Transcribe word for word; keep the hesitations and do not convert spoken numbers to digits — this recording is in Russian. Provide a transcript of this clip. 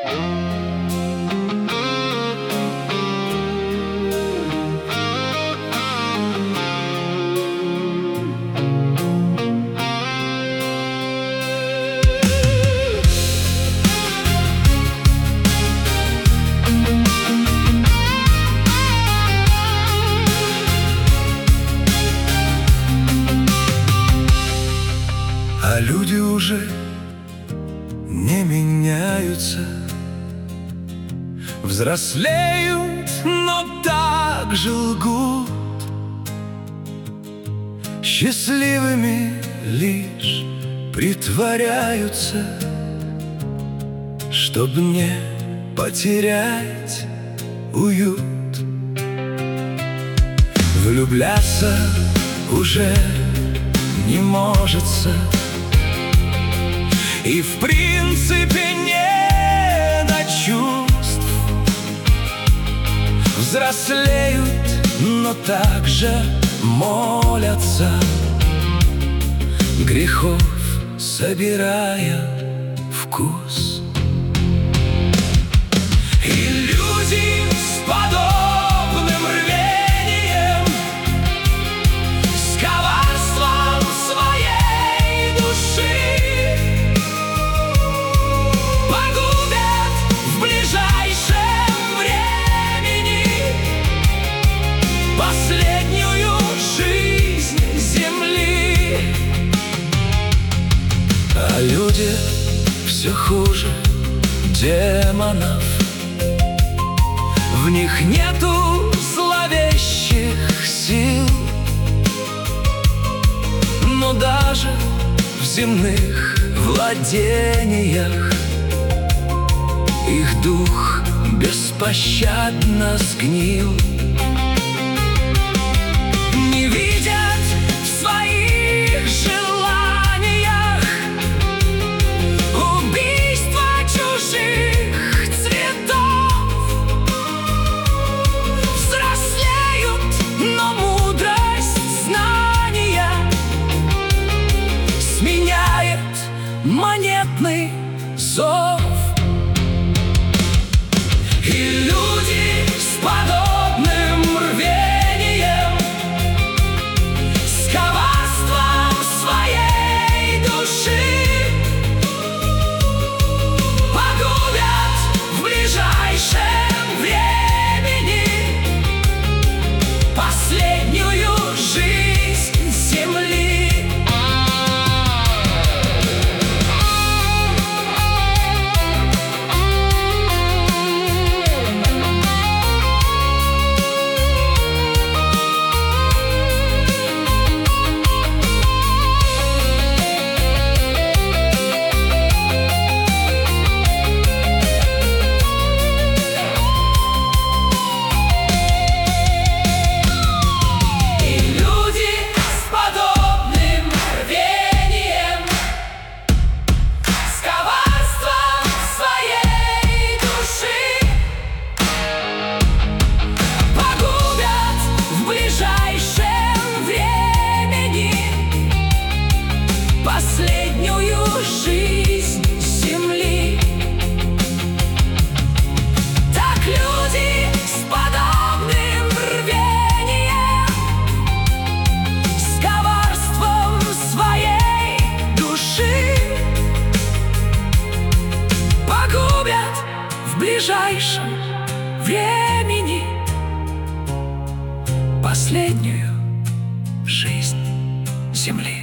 А люди уже не меняются, взрослеют, но так же лгут, счастливыми лишь притворяются, чтоб не потерять уют. Влюбляться уже не можется, и в принципе не до чувств. Взрослеют, но также молятся, грехов собирая вкус. И люди с подобным рвением, с коварством своей души погубят в ближайшем времени последнюю жизнь земли. А люди все хуже демонов, в них нету зловещих сил, но даже в земных владениях их дух беспощадно сгнил. Не видят в своих желаниях убийства чужих цветов. Взрослеют, но мудрость знания сменяет монетный зов. И люди с подобным рвением, с коварством своей души погубят в ближайшем времени последнюю жизнь земли. Последнюю жизнь земли. Так люди с подобным рвением, с коварством своей души погубят в ближайшем времени последнюю жизнь земли.